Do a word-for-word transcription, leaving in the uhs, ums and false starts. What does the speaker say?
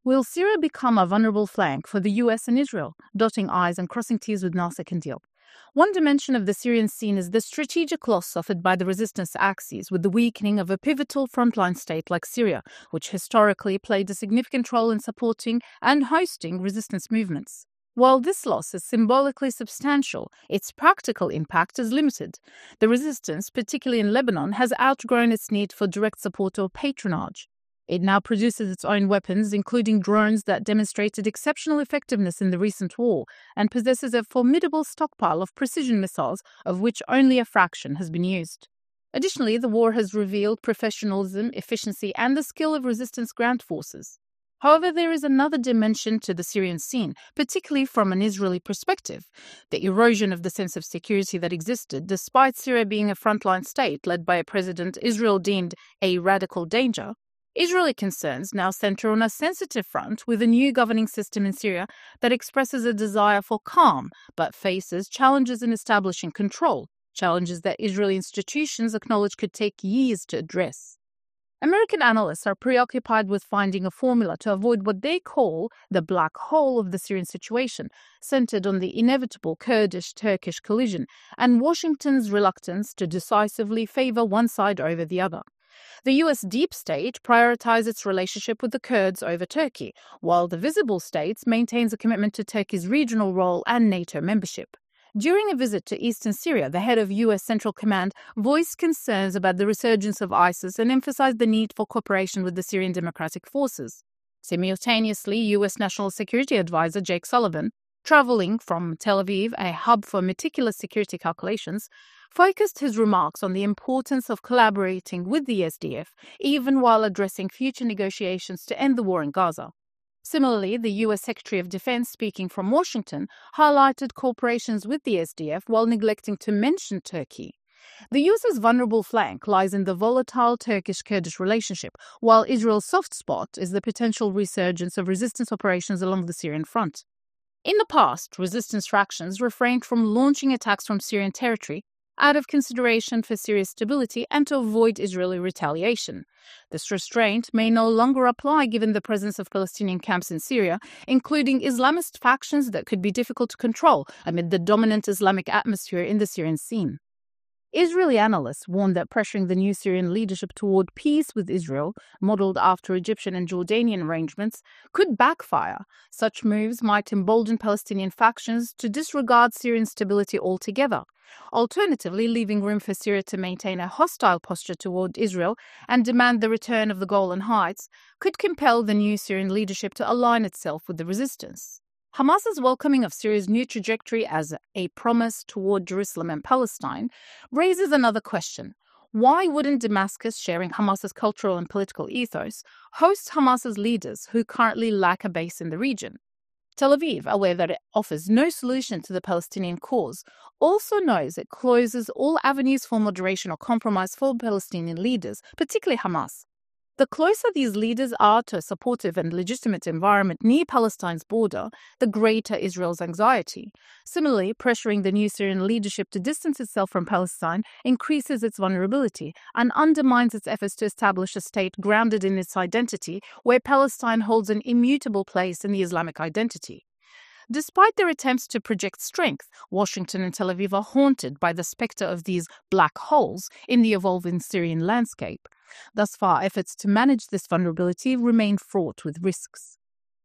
Will Syria become a vulnerable flank for the U S and Israel, dotting I's and crossing T's with Nasser can deal? One dimension of the Syrian scene is the strategic loss suffered by the resistance axis with the weakening of a pivotal frontline state like Syria, which historically played a significant role in supporting and hosting resistance movements. While this loss is symbolically substantial, its practical impact is limited. The resistance, particularly in Lebanon, has outgrown its need for direct support or patronage. It now produces its own weapons, including drones that demonstrated exceptional effectiveness in the recent war, and possesses a formidable stockpile of precision missiles, of which only a fraction has been used. Additionally, the war has revealed professionalism, efficiency, and the skill of resistance ground forces. However, there is another dimension to the Syrian scene, particularly from an Israeli perspective: the erosion of the sense of security that existed despite Syria being a frontline state led by a president Israel deemed a radical danger. Israeli concerns now center on a sensitive front with a new governing system in Syria that expresses a desire for calm but faces challenges in establishing control, challenges that Israeli institutions acknowledge could take years to address. American analysts are preoccupied with finding a formula to avoid what they call the black hole of the Syrian situation, centered on the inevitable Kurdish-Turkish collision and Washington's reluctance to decisively favor one side over the other. The U S deep state prioritizes its relationship with the Kurds over Turkey, while the visible states maintains a commitment to Turkey's regional role and NATO membership. During a visit to eastern Syria, the head of U S Central Command voiced concerns about the resurgence of ISIS and emphasized the need for cooperation with the Syrian Democratic Forces. Simultaneously, U S National Security Advisor Jake Sullivan, traveling from Tel Aviv, a hub for meticulous security calculations, focused his remarks on the importance of collaborating with the S D F, even while addressing future negotiations to end the war in Gaza. Similarly, the U S Secretary of Defense, speaking from Washington, highlighted cooperations with the S D F while neglecting to mention Turkey. The U S's vulnerable flank lies in the volatile Turkish-Kurdish relationship, while Israel's soft spot is the potential resurgence of resistance operations along the Syrian front. In the past, resistance fractions refrained from launching attacks from Syrian territory out of consideration for Syria's stability and to avoid Israeli retaliation. This restraint may no longer apply given the presence of Palestinian camps in Syria, including Islamist factions that could be difficult to control amid the dominant Islamic atmosphere in the Syrian scene. Israeli analysts warn that pressuring the new Syrian leadership toward peace with Israel, modeled after Egyptian and Jordanian arrangements, could backfire. Such moves might embolden Palestinian factions to disregard Syrian stability altogether, alternatively leaving room for Syria to maintain a hostile posture toward Israel and demand the return of the Golan Heights, could compel the new Syrian leadership to align itself with the resistance. Hamas's welcoming of Syria's new trajectory as a promise toward Jerusalem and Palestine raises another question. Why wouldn't Damascus, sharing Hamas's cultural and political ethos, host Hamas's leaders who currently lack a base in the region? Tel Aviv, aware that it offers no solution to the Palestinian cause, also knows it closes all avenues for moderation or compromise for Palestinian leaders, particularly Hamas. The closer these leaders are to a supportive and legitimate environment near Palestine's border, the greater Israel's anxiety. Similarly, pressuring the new Syrian leadership to distance itself from Palestine increases its vulnerability and undermines its efforts to establish a state grounded in its identity, where Palestine holds an immutable place in the Islamic identity. Despite their attempts to project strength, Washington and Tel Aviv are haunted by the specter of these black holes in the evolving Syrian landscape. Thus far, efforts to manage this vulnerability remain fraught with risks.